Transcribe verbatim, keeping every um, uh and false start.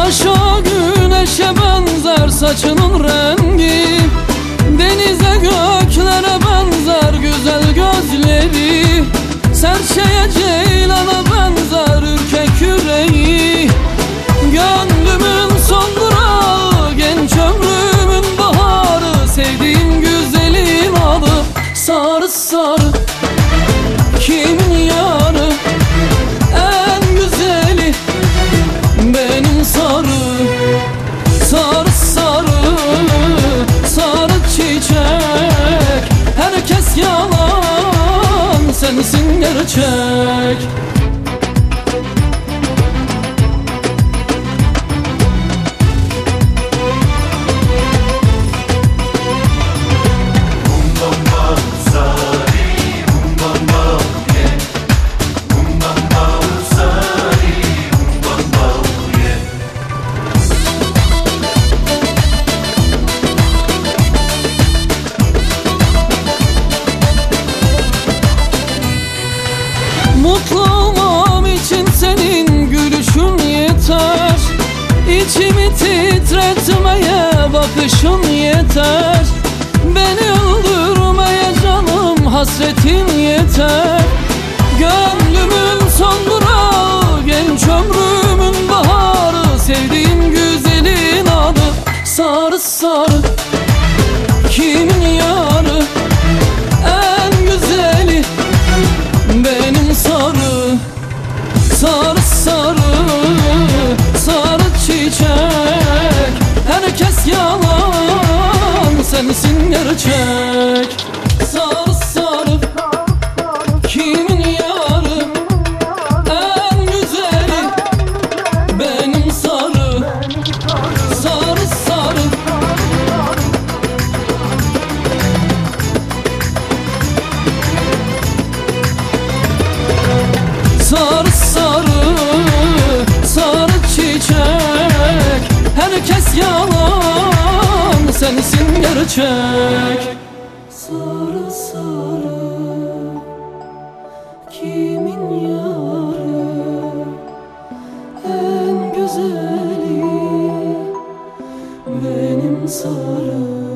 Taşa güneşe benzer saçının rengi, denize göklere benzer güzel gözleri, serçeye ceylana benzer ürkek yüreği. Gönlümün son durağı, genç ömrümün baharı, sevdiğim güzelin adı sarı sarı. Kimin yarı en güzeli, benim sarı. Sarı sarı, sarı çiçek, herkes yalan, sensin gerçek. Mutlu olmam için senin gülüşün yeter, İçimi titretmeye bakışın yeter, beni öldürmeye canım hasretin yeter. Gönlümün son durağı, genç ömrümün baharı, sevdiğim güzelin adı sarı sarı. Kimin yarı en güzeli, benim sarı. Sarı sarı, sarı çiçek, herkes yalan, sensin gerçek. Sarı sarı, kimin yarı en güzeli, benim sarı. Sarı sarı, sarı sarı, sarı çiçek, herkes yalan, sensin gerçek. Sarı sarı, kimin yarı en güzeli, benim sarı.